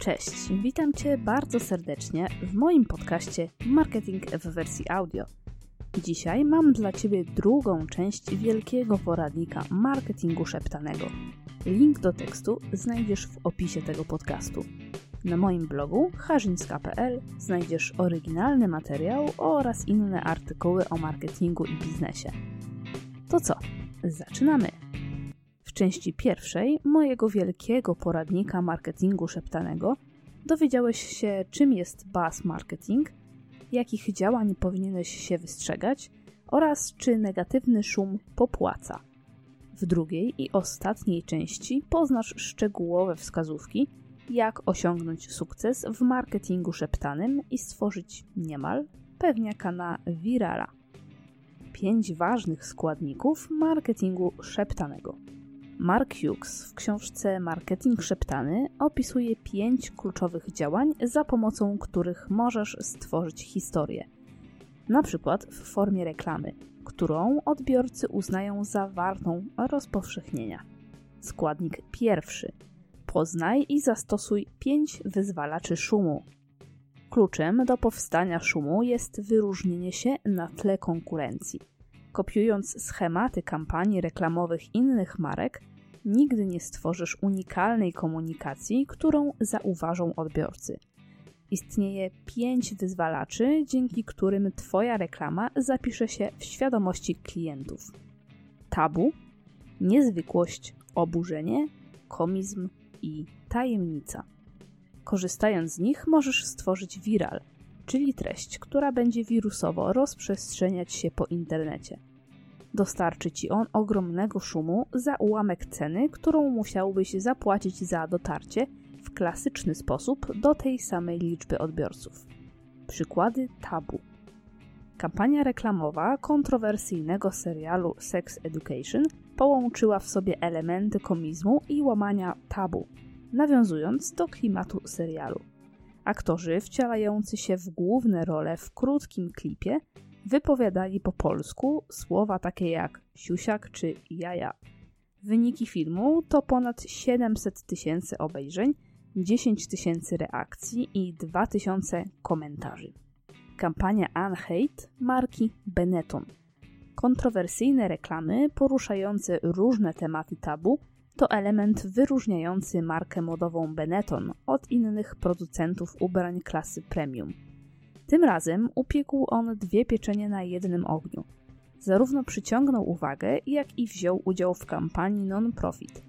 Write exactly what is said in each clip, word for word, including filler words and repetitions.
Cześć, witam Cię bardzo serdecznie w moim podcaście Marketing w wersji audio. Dzisiaj mam dla Ciebie drugą część wielkiego poradnika marketingu szeptanego. Link do tekstu znajdziesz w opisie tego podcastu. Na moim blogu harzyńska kropka pe el znajdziesz oryginalny materiał oraz inne artykuły o marketingu i biznesie. To co? Zaczynamy! W części pierwszej mojego wielkiego poradnika marketingu szeptanego dowiedziałeś się, czym jest buzz marketing, jakich działań powinieneś się wystrzegać oraz czy negatywny szum popłaca. W drugiej i ostatniej części poznasz szczegółowe wskazówki, jak osiągnąć sukces w marketingu szeptanym i stworzyć niemal pewniaka na wirala. Pięć ważnych składników marketingu szeptanego. Mark Hughes w książce Marketing Szeptany opisuje pięć kluczowych działań, za pomocą których możesz stworzyć historię. Na przykład w formie reklamy, którą odbiorcy uznają za wartą rozpowszechnienia. Składnik pierwszy. Poznaj i zastosuj pięć wyzwalaczy szumu. Kluczem do powstania szumu jest wyróżnienie się na tle konkurencji. Kopiując schematy kampanii reklamowych innych marek, nigdy nie stworzysz unikalnej komunikacji, którą zauważą odbiorcy. Istnieje pięć wyzwalaczy, dzięki którym Twoja reklama zapisze się w świadomości klientów. Tabu, niezwykłość, oburzenie, komizm i tajemnica. Korzystając z nich możesz stworzyć viral, czyli treść, która będzie wirusowo rozprzestrzeniać się po internecie. Dostarczy Ci on ogromnego szumu za ułamek ceny, którą musiałbyś zapłacić za dotarcie w klasyczny sposób do tej samej liczby odbiorców. Przykłady tabu. Kampania reklamowa kontrowersyjnego serialu Sex Education połączyła w sobie elementy komizmu i łamania tabu, nawiązując do klimatu serialu. Aktorzy wcielający się w główne role w krótkim klipie wypowiadali po polsku słowa takie jak siusiak czy jaja. Wyniki filmu to ponad siedemset tysięcy obejrzeń, dziesięć tysięcy reakcji i dwa tysiące komentarzy. Kampania Unhate marki Benetton. Kontrowersyjne reklamy poruszające różne tematy tabu to element wyróżniający markę modową Benetton od innych producentów ubrań klasy premium. Tym razem upiekł on dwie pieczenie na jednym ogniu. Zarówno przyciągnął uwagę, jak i wziął udział w kampanii non-profit.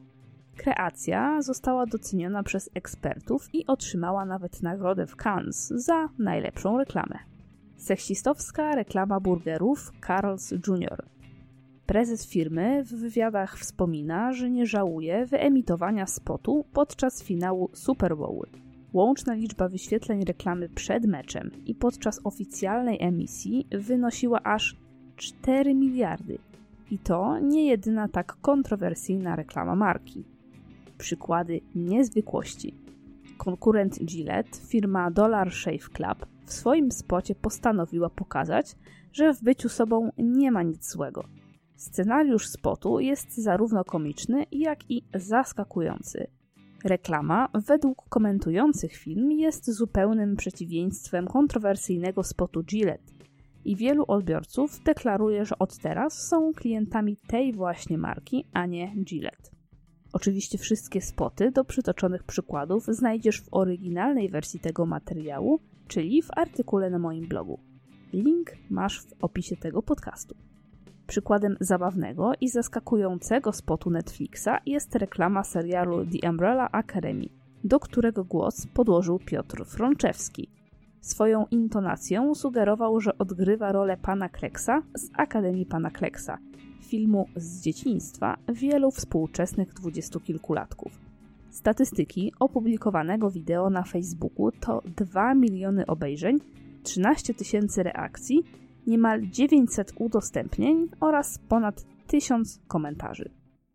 Kreacja została doceniona przez ekspertów i otrzymała nawet nagrodę w Cannes za najlepszą reklamę. Seksistowska reklama burgerów Carl's junior Prezes firmy w wywiadach wspomina, że nie żałuje wyemitowania spotu podczas finału Super Bowl. Łączna liczba wyświetleń reklamy przed meczem i podczas oficjalnej emisji wynosiła aż cztery miliardy. I to nie jedyna tak kontrowersyjna reklama marki. Przykłady niezwykłości. Konkurent Gillette, firma Dollar Shave Club, w swoim spocie postanowiła pokazać, że w byciu sobą nie ma nic złego. Scenariusz spotu jest zarówno komiczny, jak i zaskakujący. Reklama, według komentujących film, jest zupełnym przeciwieństwem kontrowersyjnego spotu Gillette i wielu odbiorców deklaruje, że od teraz są klientami tej właśnie marki, a nie Gillette. Oczywiście wszystkie spoty do przytoczonych przykładów znajdziesz w oryginalnej wersji tego materiału, czyli w artykule na moim blogu. Link masz w opisie tego podcastu. Przykładem zabawnego i zaskakującego spotu Netflixa jest reklama serialu The Umbrella Academy, do którego głos podłożył Piotr Frączewski. Swoją intonacją sugerował, że odgrywa rolę pana Kleksa z Akademii pana Kleksa, filmu z dzieciństwa wielu współczesnych dwudziestokilkulatków. Statystyki opublikowanego wideo na Facebooku to dwa miliony obejrzeń, trzynaście tysięcy reakcji, niemal dziewięćset udostępnień oraz ponad tysiąc komentarzy.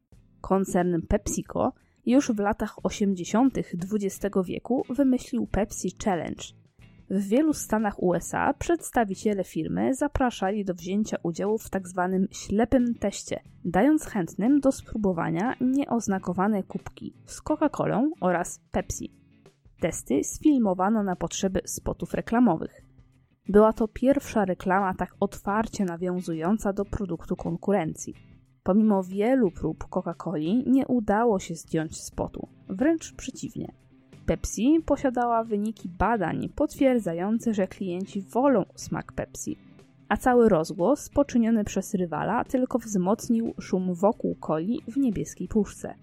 Koncern PepsiCo już w latach osiemdziesiątych dwudziestego wieku wymyślił Pepsi Challenge. W wielu stanach U S A przedstawiciele firmy zapraszali do wzięcia udziału w tzw. ślepym teście, dając chętnym do spróbowania nieoznakowane kubki z Coca-Colą oraz Pepsi. Testy sfilmowano na potrzeby spotów reklamowych. Była to pierwsza reklama tak otwarcie nawiązująca do produktu konkurencji. Pomimo wielu prób Coca-Coli nie udało się zdjąć spotu, wręcz przeciwnie. Pepsi posiadała wyniki badań potwierdzające, że klienci wolą smak Pepsi, a cały rozgłos poczyniony przez rywala tylko wzmocnił szum wokół coli w niebieskiej puszce.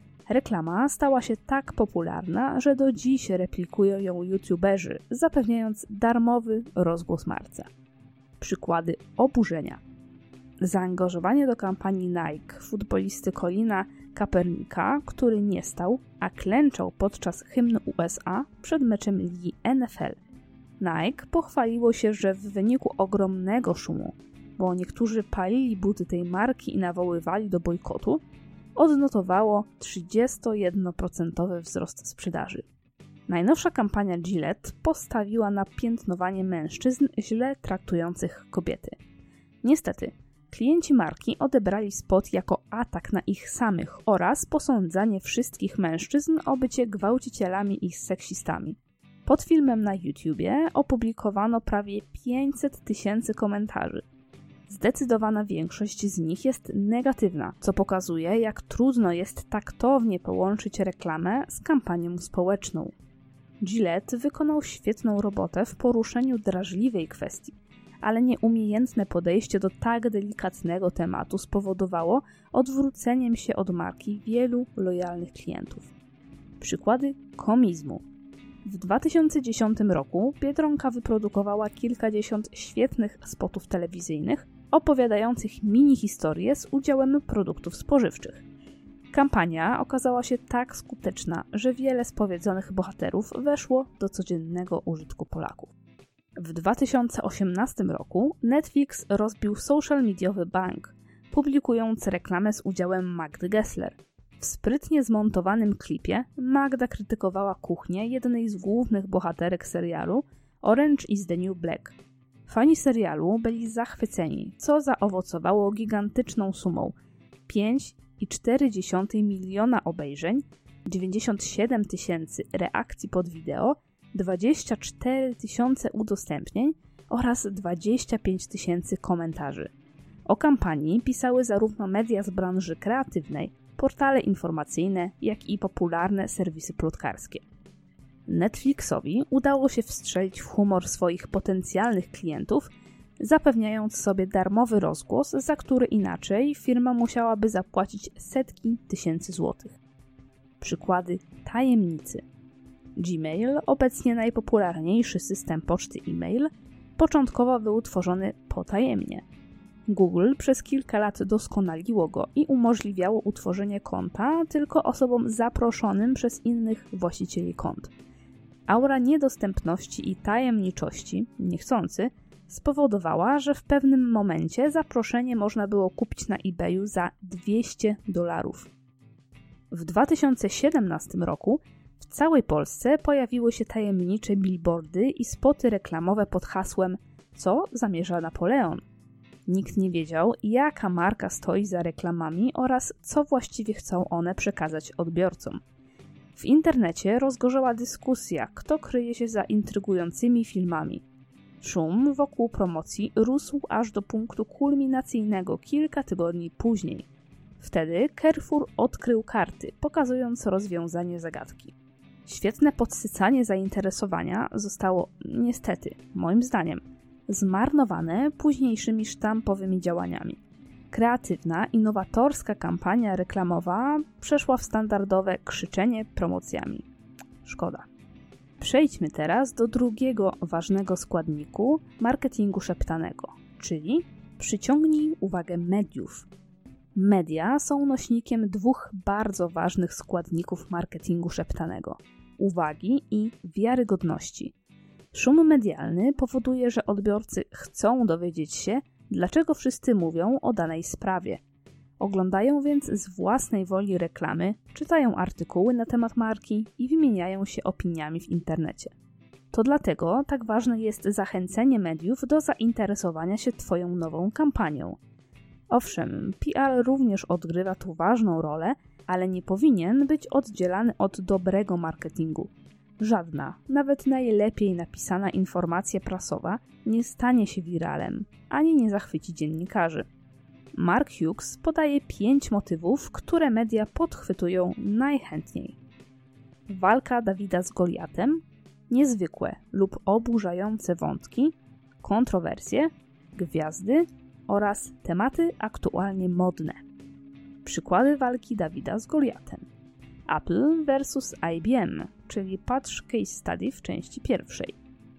Reklama stała się tak popularna, że do dziś replikują ją youtuberzy, zapewniając darmowy rozgłos marce. Przykłady oburzenia. Zaangażowanie do kampanii Nike futbolisty Colina Kaepernicka, który nie stał, a klęczał podczas hymnu U S A przed meczem ligi N F L. Nike pochwaliło się, że w wyniku ogromnego szumu, bo niektórzy palili buty tej marki i nawoływali do bojkotu, odnotowało trzydziestojednoprocentowy wzrost sprzedaży. Najnowsza kampania Gillette postawiła na piętnowanie mężczyzn źle traktujących kobiety. Niestety, klienci marki odebrali spot jako atak na ich samych oraz posądzanie wszystkich mężczyzn o bycie gwałcicielami i seksistami. Pod filmem na YouTubie opublikowano prawie pięćset tysięcy komentarzy. Zdecydowana większość z nich jest negatywna, co pokazuje, jak trudno jest taktownie połączyć reklamę z kampanią społeczną. Gillette wykonał świetną robotę w poruszeniu drażliwej kwestii, ale nieumiejętne podejście do tak delikatnego tematu spowodowało odwróceniem się od marki wielu lojalnych klientów. Przykłady komizmu. W dwa tysiące dziesiątym roku Biedronka wyprodukowała kilkadziesiąt świetnych spotów telewizyjnych opowiadających mini-historie z udziałem produktów spożywczych. Kampania okazała się tak skuteczna, że wiele spowiedzonych bohaterów weszło do codziennego użytku Polaków. W dwa tysiące osiemnastym roku Netflix rozbił social mediowy bank, publikując reklamę z udziałem Magdy Gessler. W sprytnie zmontowanym klipie Magda krytykowała kuchnię jednej z głównych bohaterek serialu Orange is the New Black. Fani serialu byli zachwyceni, co zaowocowało gigantyczną sumą pięć i cztery dziesiąte miliona obejrzeń, dziewięćdziesiąt siedem tysięcy reakcji pod wideo, dwadzieścia cztery tysiące udostępnień oraz dwadzieścia pięć tysięcy komentarzy. O kampanii pisały zarówno media z branży kreatywnej, portale informacyjne, jak i popularne serwisy plotkarskie. Netflixowi udało się wstrzelić w humor swoich potencjalnych klientów, zapewniając sobie darmowy rozgłos, za który inaczej firma musiałaby zapłacić setki tysięcy złotych. Przykłady tajemnicy. Gmail, obecnie najpopularniejszy system poczty e-mail, początkowo był tworzony potajemnie. Google przez kilka lat doskonaliło go i umożliwiało utworzenie konta tylko osobom zaproszonym przez innych właścicieli kont. Aura niedostępności i tajemniczości, niechcący, spowodowała, że w pewnym momencie zaproszenie można było kupić na eBayu za dwieście dolarów. W dwa tysiące siedemnastym roku w całej Polsce pojawiły się tajemnicze billboardy i spoty reklamowe pod hasłem „Co zamierza Napoleon?”. Nikt nie wiedział, jaka marka stoi za reklamami oraz co właściwie chcą one przekazać odbiorcom. W internecie rozgorzała dyskusja, kto kryje się za intrygującymi filmami. Szum wokół promocji rósł aż do punktu kulminacyjnego kilka tygodni później. Wtedy Carrefour odkrył karty, pokazując rozwiązanie zagadki. Świetne podsycanie zainteresowania zostało, niestety, moim zdaniem, zmarnowane późniejszymi sztampowymi działaniami. Kreatywna, innowatorska kampania reklamowa przeszła w standardowe krzyczenie promocjami. Szkoda. Przejdźmy teraz do drugiego ważnego składniku marketingu szeptanego, czyli przyciągnij uwagę mediów. Media są nośnikiem dwóch bardzo ważnych składników marketingu szeptanego – uwagi i wiarygodności. Szum medialny powoduje, że odbiorcy chcą dowiedzieć się, dlaczego wszyscy mówią o danej sprawie. Oglądają więc z własnej woli reklamy, czytają artykuły na temat marki i wymieniają się opiniami w internecie. To dlatego tak ważne jest zachęcenie mediów do zainteresowania się Twoją nową kampanią. Owszem, P R również odgrywa tu ważną rolę, ale nie powinien być oddzielany od dobrego marketingu. Żadna, nawet najlepiej napisana informacja prasowa nie stanie się wiralem, ani nie zachwyci dziennikarzy. Mark Hughes podaje pięć motywów, które media podchwytują najchętniej. Walka Dawida z Goliatem, niezwykłe lub oburzające wątki, kontrowersje, gwiazdy oraz tematy aktualnie modne. Przykłady walki Dawida z Goliatem. Apple versus I B M, czyli patrz case study w części pierwszej.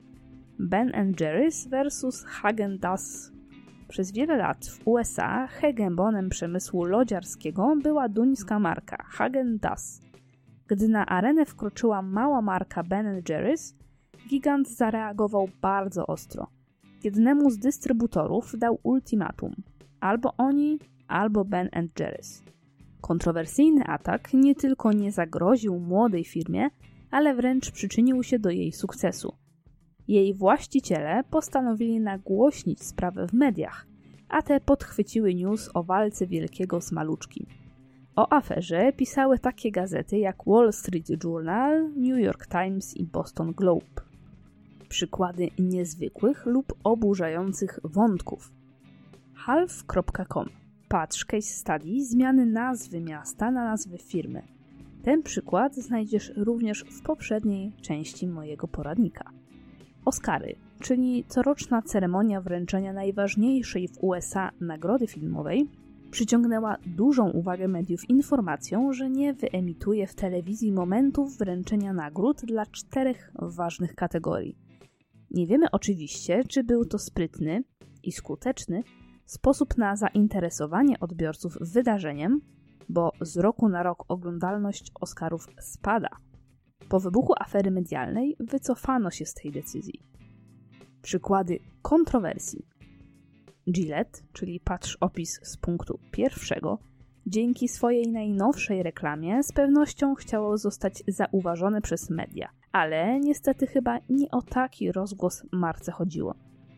Ben and Jerry's versus Häagen-Dazs. Przez wiele lat w U S A hegemonem przemysłu lodziarskiego była duńska marka Häagen-Dazs. Gdy na arenę wkroczyła mała marka Ben and Jerry's, gigant zareagował bardzo ostro. Jednemu z dystrybutorów dał ultimatum. Albo oni, albo Ben and Jerry's. Kontrowersyjny atak nie tylko nie zagroził młodej firmie, ale wręcz przyczynił się do jej sukcesu. Jej właściciele postanowili nagłośnić sprawę w mediach, a te podchwyciły news o walce wielkiego z maluczkim. O aferze pisały takie gazety jak Wall Street Journal, New York Times i Boston Globe. Przykłady niezwykłych lub oburzających wątków. half kropka com. Patrz case study zmiany nazwy miasta na nazwę firmy. Ten przykład znajdziesz również w poprzedniej części mojego poradnika. Oscary, czyli coroczna ceremonia wręczenia najważniejszej w U S A nagrody filmowej, przyciągnęła dużą uwagę mediów informacją, że nie wyemituje w telewizji momentów wręczenia nagród dla czterech ważnych kategorii. Nie wiemy oczywiście, czy był to sprytny i skuteczny sposób na zainteresowanie odbiorców wydarzeniem, bo z roku na rok oglądalność Oscarów spada. Po wybuchu afery medialnej wycofano się z tej decyzji. Przykłady kontrowersji. Gillette, czyli patrz opis z punktu pierwszego, dzięki swojej najnowszej reklamie z pewnością chciało zostać zauważone przez media, ale niestety chyba nie o taki rozgłos marce chodziło.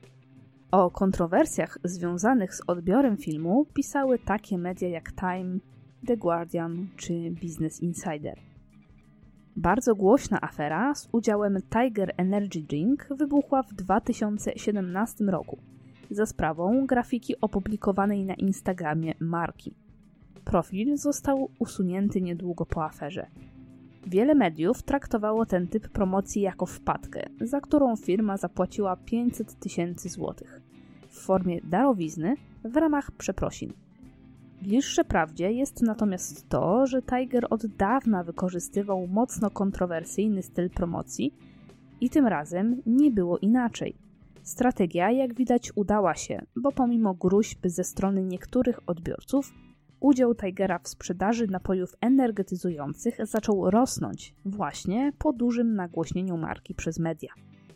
O kontrowersjach związanych z odbiorem filmu pisały takie media jak Time, The Guardian czy Business Insider. Bardzo głośna afera z udziałem Tiger Energy Drink wybuchła w dwa tysiące siedemnastym roku za sprawą grafiki opublikowanej na Instagramie marki. Profil został usunięty niedługo po aferze. Wiele mediów traktowało ten typ promocji jako wpadkę, za którą firma zapłaciła pięćset tysięcy złotych w formie darowizny w ramach przeprosin. Bliższe prawdzie jest natomiast to, że Tiger od dawna wykorzystywał mocno kontrowersyjny styl promocji i tym razem nie było inaczej. Strategia, jak widać, udała się, bo pomimo gróźb ze strony niektórych odbiorców, udział Tigera w sprzedaży napojów energetyzujących zaczął rosnąć właśnie po dużym nagłośnieniu marki przez media.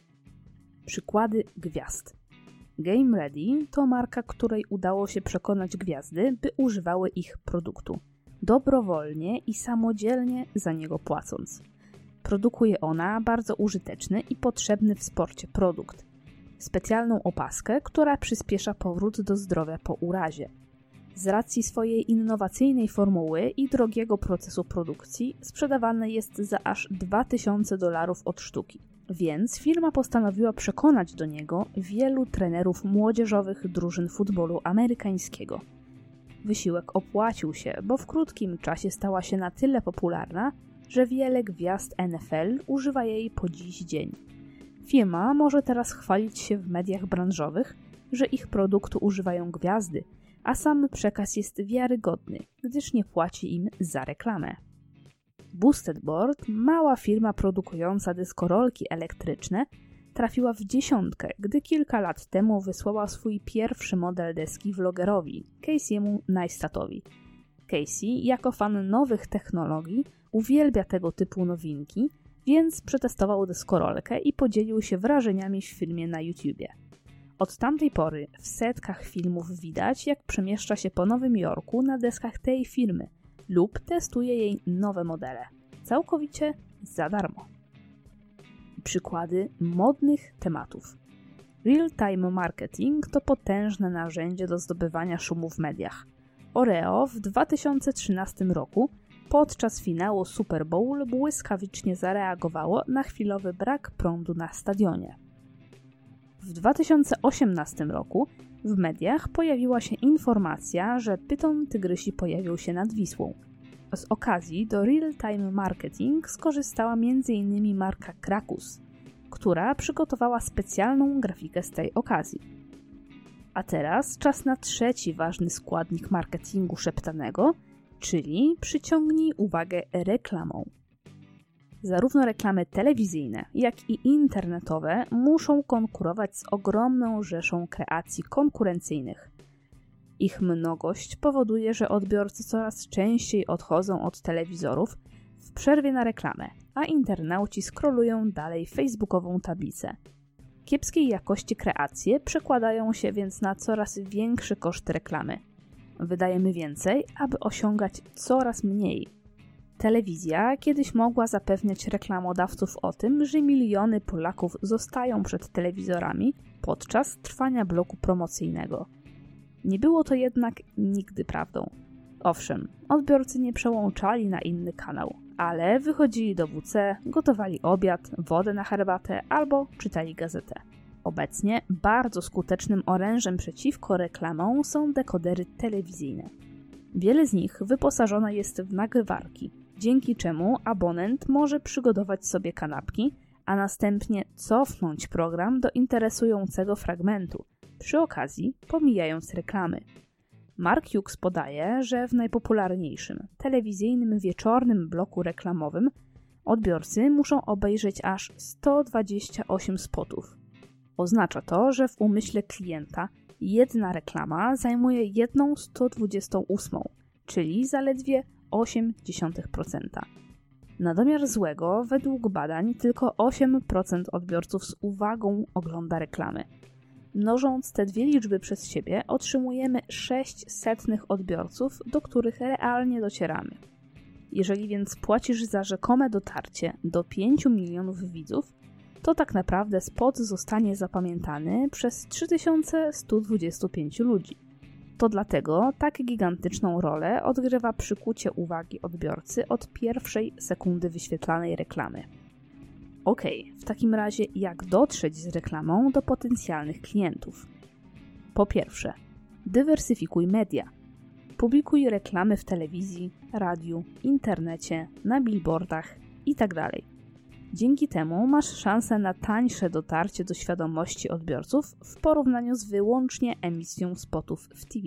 Przykłady gwiazd. Game Ready to marka, której udało się przekonać gwiazdy, by używały ich produktu. Dobrowolnie i samodzielnie za niego płacąc. Produkuje ona bardzo użyteczny i potrzebny w sporcie produkt. Specjalną opaskę, która przyspiesza powrót do zdrowia po urazie. Z racji swojej innowacyjnej formuły i drogiego procesu produkcji sprzedawane jest za aż dwa tysiące dolarów od sztuki. Więc firma postanowiła przekonać do niego wielu trenerów młodzieżowych drużyn futbolu amerykańskiego. Wysiłek opłacił się, bo w krótkim czasie stała się na tyle popularna, że wiele gwiazd N F L używa jej po dziś dzień. Firma może teraz chwalić się w mediach branżowych, że ich produktu używają gwiazdy, a sam przekaz jest wiarygodny, gdyż nie płaci im za reklamę. Boosted Board, mała firma produkująca deskorolki elektryczne, trafiła w dziesiątkę, gdy kilka lat temu wysłała swój pierwszy model deski vlogerowi, Casey'emu Neistatowi. Casey, jako fan nowych technologii, uwielbia tego typu nowinki, więc przetestował deskorolkę i podzielił się wrażeniami w filmie na YouTubie. Od tamtej pory w setkach filmów widać, jak przemieszcza się po Nowym Jorku na deskach tej firmy lub testuje jej nowe modele. Całkowicie za darmo. Przykłady modnych tematów. Real-time marketing to potężne narzędzie do zdobywania szumu w mediach. Oreo w dwa tysiące trzynastym roku podczas finału Super Bowl błyskawicznie zareagowało na chwilowy brak prądu na stadionie. W dwa tysiące osiemnastym roku w mediach pojawiła się informacja, że pyton tygrysi pojawił się nad Wisłą. Z okazji do real-time marketing skorzystała między innymi marka Krakus, która przygotowała specjalną grafikę z tej okazji. A teraz czas na trzeci ważny składnik marketingu szeptanego, czyli przyciągnij uwagę reklamą. Zarówno reklamy telewizyjne, jak i internetowe muszą konkurować z ogromną rzeszą kreacji konkurencyjnych. Ich mnogość powoduje, że odbiorcy coraz częściej odchodzą od telewizorów w przerwie na reklamę, a internauci scrollują dalej facebookową tablicę. Kiepskiej jakości kreacje przekładają się więc na coraz większy koszt reklamy. Wydajemy więcej, aby osiągać coraz mniej. Telewizja kiedyś mogła zapewniać reklamodawców o tym, że miliony Polaków zostają przed telewizorami podczas trwania bloku promocyjnego. Nie było to jednak nigdy prawdą. Owszem, odbiorcy nie przełączali na inny kanał, ale wychodzili do W C, gotowali obiad, wodę na herbatę albo czytali gazetę. Obecnie bardzo skutecznym orężem przeciwko reklamom są dekodery telewizyjne. Wiele z nich wyposażone jest w nagrywarki, dzięki czemu abonent może przygotować sobie kanapki, a następnie cofnąć program do interesującego fragmentu, przy okazji pomijając reklamy. Mark Hughes podaje, że w najpopularniejszym telewizyjnym wieczornym bloku reklamowym odbiorcy muszą obejrzeć aż sto dwadzieścia osiem spotów. Oznacza to, że w umyśle klienta jedna reklama zajmuje jedną sto dwudziestą ósmą, czyli zaledwie osiem dziesiątych procent. Na domiar złego, według badań, tylko osiem procent odbiorców z uwagą ogląda reklamy. Mnożąc te dwie liczby przez siebie, otrzymujemy sześć setnych odbiorców, do których realnie docieramy. Jeżeli więc płacisz za rzekome dotarcie do pięciu milionów widzów, to tak naprawdę spot zostanie zapamiętany przez trzy tysiące sto dwadzieścia pięć ludzi. To dlatego tak gigantyczną rolę odgrywa przykucie uwagi odbiorcy od pierwszej sekundy wyświetlanej reklamy. Okej, w takim razie jak dotrzeć z reklamą do potencjalnych klientów? Po pierwsze, dywersyfikuj media. Publikuj reklamy w telewizji, radiu, internecie, na billboardach itd. Dzięki temu masz szansę na tańsze dotarcie do świadomości odbiorców w porównaniu z wyłącznie emisją spotów w T V.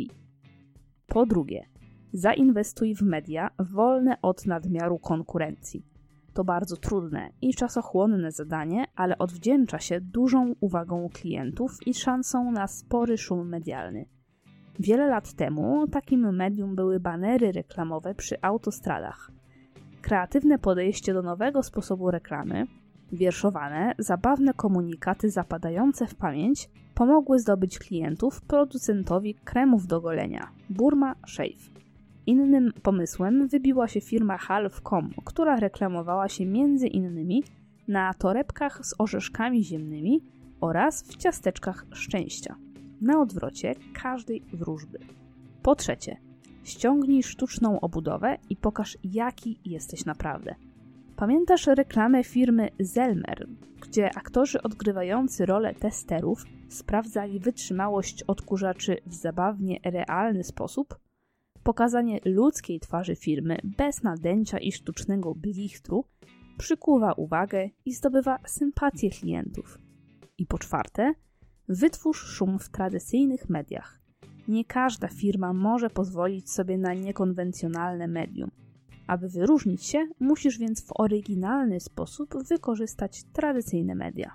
Po drugie, zainwestuj w media wolne od nadmiaru konkurencji. To bardzo trudne i czasochłonne zadanie, ale odwdzięcza się dużą uwagą klientów i szansą na spory szum medialny. Wiele lat temu takim medium były banery reklamowe przy autostradach. Kreatywne podejście do nowego sposobu reklamy, wierszowane, zabawne komunikaty zapadające w pamięć pomogły zdobyć klientów producentowi kremów do golenia Burma Shave. Innym pomysłem wybiła się firma half kropka com, która reklamowała się między innymi na torebkach z orzeszkami ziemnymi oraz w ciasteczkach szczęścia. Na odwrocie każdej wróżby. Po trzecie, ściągnij sztuczną obudowę i pokaż, jaki jesteś naprawdę. Pamiętasz reklamę firmy Zelmer, gdzie aktorzy odgrywający rolę testerów sprawdzali wytrzymałość odkurzaczy w zabawnie realny sposób? Pokazanie ludzkiej twarzy firmy bez nadęcia i sztucznego blichtru przykuwa uwagę i zdobywa sympatię klientów. I po czwarte, wytwórz szum w tradycyjnych mediach. Nie każda firma może pozwolić sobie na niekonwencjonalne medium. Aby wyróżnić się, musisz więc w oryginalny sposób wykorzystać tradycyjne media.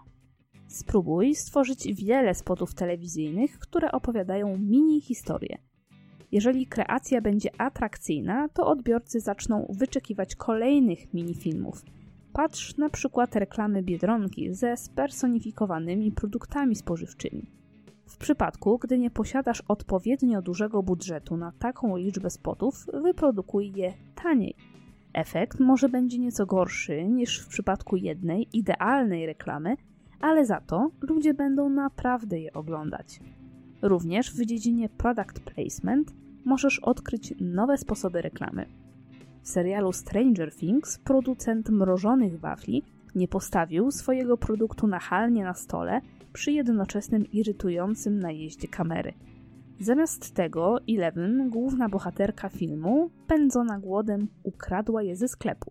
Spróbuj stworzyć wiele spotów telewizyjnych, które opowiadają mini historie. Jeżeli kreacja będzie atrakcyjna, to odbiorcy zaczną wyczekiwać kolejnych minifilmów. Patrz na przykład reklamy Biedronki ze spersonifikowanymi produktami spożywczymi. W przypadku, gdy nie posiadasz odpowiednio dużego budżetu na taką liczbę spotów, wyprodukuj je taniej. Efekt może będzie nieco gorszy niż w przypadku jednej idealnej reklamy, ale za to ludzie będą naprawdę je oglądać. Również w dziedzinie product placement możesz odkryć nowe sposoby reklamy. W serialu Stranger Things producent mrożonych wafli nie postawił swojego produktu nachalnie na stole przy jednoczesnym irytującym najeździe kamery. Zamiast tego Eleven, główna bohaterka filmu, pędzona głodem, ukradła je ze sklepu.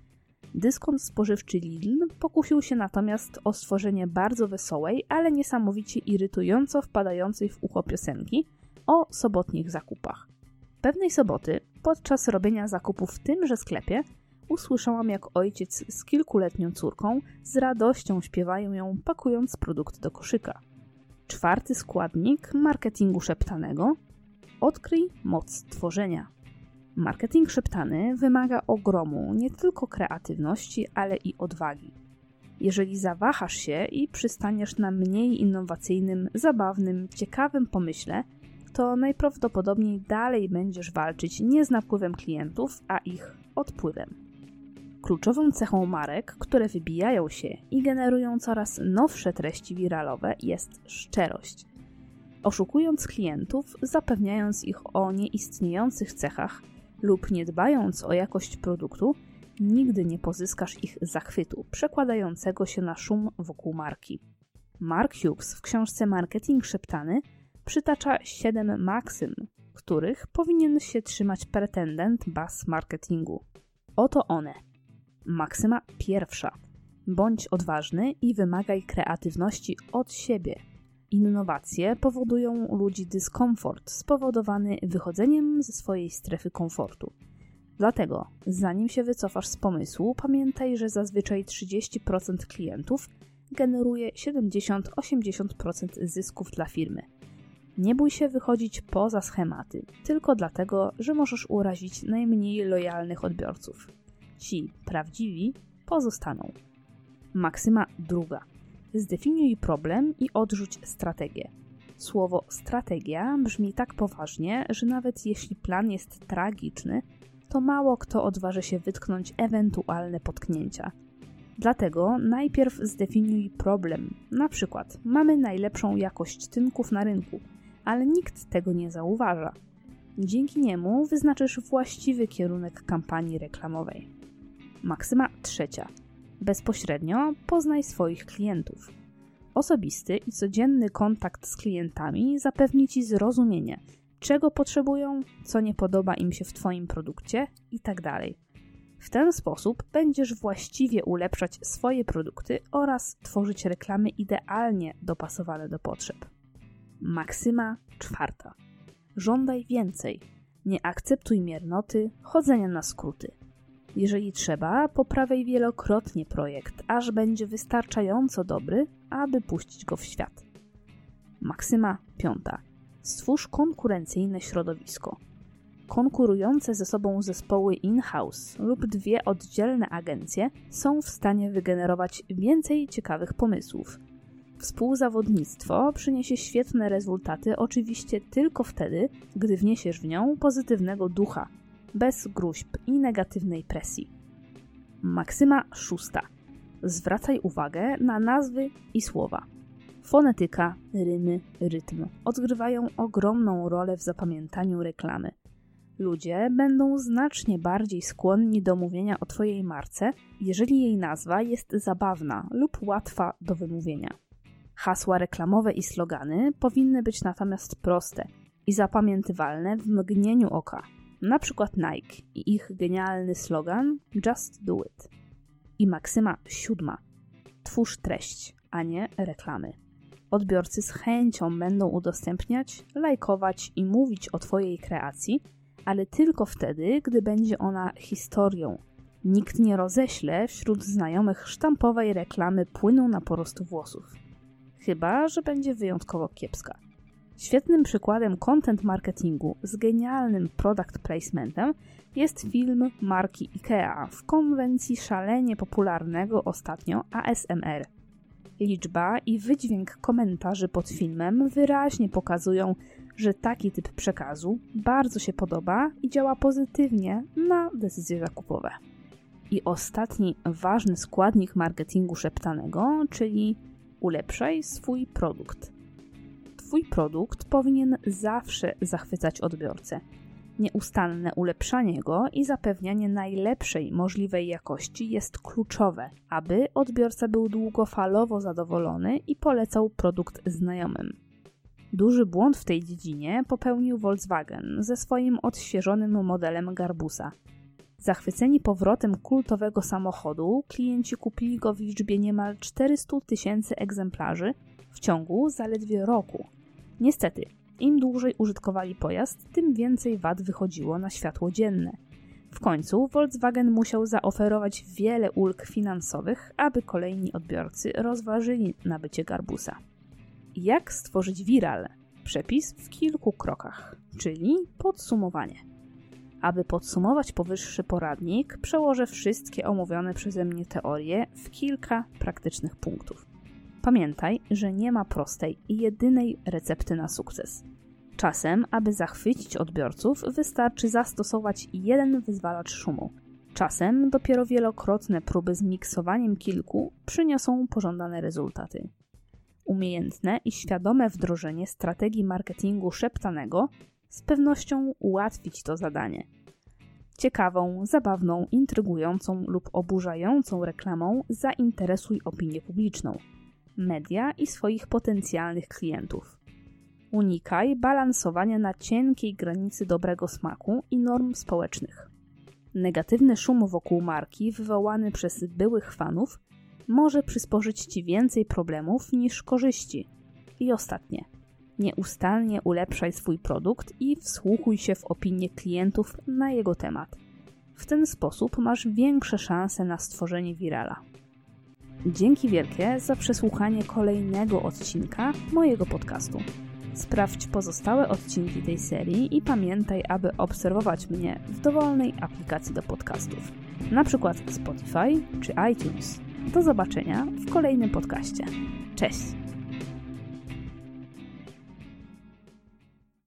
Dyskont spożywczy Lidl pokusił się natomiast o stworzenie bardzo wesołej, ale niesamowicie irytująco wpadającej w ucho piosenki o sobotnich zakupach. Pewnej soboty, podczas robienia zakupów w tymże sklepie, usłyszałam, jak ojciec z kilkuletnią córką z radością śpiewają ją, pakując produkt do koszyka. Czwarty składnik marketingu szeptanego – odkryj moc tworzenia. Marketing szeptany wymaga ogromu nie tylko kreatywności, ale i odwagi. Jeżeli zawahasz się i przystaniesz na mniej innowacyjnym, zabawnym, ciekawym pomyśle, to najprawdopodobniej dalej będziesz walczyć nie z napływem klientów, a ich odpływem. Kluczową cechą marek, które wybijają się i generują coraz nowsze treści wiralowe, jest szczerość. Oszukując klientów, zapewniając ich o nieistniejących cechach lub nie dbając o jakość produktu, nigdy nie pozyskasz ich zachwytu, przekładającego się na szum wokół marki. Mark Hughes w książce Marketing Szeptany przytacza siedem maksym, których powinien się trzymać pretendent baz marketingu. Oto one. Maksyma pierwsza. Bądź odważny i wymagaj kreatywności od siebie. Innowacje powodują u ludzi dyskomfort spowodowany wychodzeniem ze swojej strefy komfortu. Dlatego, zanim się wycofasz z pomysłu, pamiętaj, że zazwyczaj trzydzieści procent klientów generuje siedemdziesiąt do osiemdziesięciu procent zysków dla firmy. Nie bój się wychodzić poza schematy, tylko dlatego, że możesz urazić najmniej lojalnych odbiorców. Ci prawdziwi pozostaną. Maksyma druga. Zdefiniuj problem i odrzuć strategię. Słowo strategia brzmi tak poważnie, że nawet jeśli plan jest tragiczny, to mało kto odważy się wytknąć ewentualne potknięcia. Dlatego najpierw zdefiniuj problem. Na przykład mamy najlepszą jakość tynków na rynku, ale nikt tego nie zauważa. Dzięki niemu wyznaczysz właściwy kierunek kampanii reklamowej. Maksyma trzecia. Bezpośrednio poznaj swoich klientów. Osobisty i codzienny kontakt z klientami zapewni Ci zrozumienie, czego potrzebują, co nie podoba im się w Twoim produkcie itd. W ten sposób będziesz właściwie ulepszać swoje produkty oraz tworzyć reklamy idealnie dopasowane do potrzeb. Maksyma czwarta. Żądaj więcej. Nie akceptuj miernoty, chodzenia na skróty. Jeżeli trzeba, poprawiaj wielokrotnie projekt, aż będzie wystarczająco dobry, aby puścić go w świat. Maksyma piąta. Stwórz konkurencyjne środowisko. Konkurujące ze sobą zespoły in-house lub dwie oddzielne agencje są w stanie wygenerować więcej ciekawych pomysłów. Współzawodnictwo przyniesie świetne rezultaty oczywiście tylko wtedy, gdy wniesiesz w nią pozytywnego ducha, bez gruźb i negatywnej presji. Maksyma szósta. Zwracaj uwagę na nazwy i słowa. Fonetyka, rymy, rytm odgrywają ogromną rolę w zapamiętaniu reklamy. Ludzie będą znacznie bardziej skłonni do mówienia o Twojej marce, jeżeli jej nazwa jest zabawna lub łatwa do wymówienia. Hasła reklamowe i slogany powinny być natomiast proste i zapamiętywalne w mgnieniu oka. Na przykład Nike i ich genialny slogan Just Do It. I maksyma siódma. Twórz treść, a nie reklamy. Odbiorcy z chęcią będą udostępniać, lajkować i mówić o Twojej kreacji, ale tylko wtedy, gdy będzie ona historią. Nikt nie roześle wśród znajomych sztampowej reklamy płynu na porostu włosów. Chyba że będzie wyjątkowo kiepska. Świetnym przykładem content marketingu z genialnym product placementem jest film marki IKEA w konwencji szalenie popularnego ostatnio A S M R. Liczba i wydźwięk komentarzy pod filmem wyraźnie pokazują, że taki typ przekazu bardzo się podoba i działa pozytywnie na decyzje zakupowe. I ostatni ważny składnik marketingu szeptanego, czyli ulepszaj swój produkt. Twój produkt powinien zawsze zachwycać odbiorcę. Nieustanne ulepszanie go i zapewnianie najlepszej możliwej jakości jest kluczowe, aby odbiorca był długofalowo zadowolony i polecał produkt znajomym. Duży błąd w tej dziedzinie popełnił Volkswagen ze swoim odświeżonym modelem Garbusa. Zachwyceni powrotem kultowego samochodu, klienci kupili go w liczbie niemal czterysta tysięcy egzemplarzy w ciągu zaledwie roku. Niestety, im dłużej użytkowali pojazd, tym więcej wad wychodziło na światło dzienne. W końcu Volkswagen musiał zaoferować wiele ulg finansowych, aby kolejni odbiorcy rozważyli nabycie Garbusa. Jak stworzyć viral? Przepis w kilku krokach, czyli podsumowanie. Aby podsumować powyższy poradnik, przełożę wszystkie omówione przeze mnie teorie w kilka praktycznych punktów. Pamiętaj, że nie ma prostej i jedynej recepty na sukces. Czasem, aby zachwycić odbiorców, wystarczy zastosować jeden wyzwalacz szumu. Czasem dopiero wielokrotne próby z miksowaniem kilku przyniosą pożądane rezultaty. Umiejętne i świadome wdrożenie strategii marketingu szeptanego z pewnością ułatwić to zadanie. Ciekawą, zabawną, intrygującą lub oburzającą reklamą zainteresuj opinię publiczną, media i swoich potencjalnych klientów. Unikaj balansowania na cienkiej granicy dobrego smaku i norm społecznych. Negatywny szum wokół marki wywołany przez byłych fanów może przysporzyć Ci więcej problemów niż korzyści. I ostatnie. Nieustannie ulepszaj swój produkt i wsłuchuj się w opinie klientów na jego temat. W ten sposób masz większe szanse na stworzenie virala. Dzięki wielkie za przesłuchanie kolejnego odcinka mojego podcastu. Sprawdź pozostałe odcinki tej serii i pamiętaj, aby obserwować mnie w dowolnej aplikacji do podcastów, na przykład Spotify czy iTunes. Do zobaczenia w kolejnym podcaście. Cześć!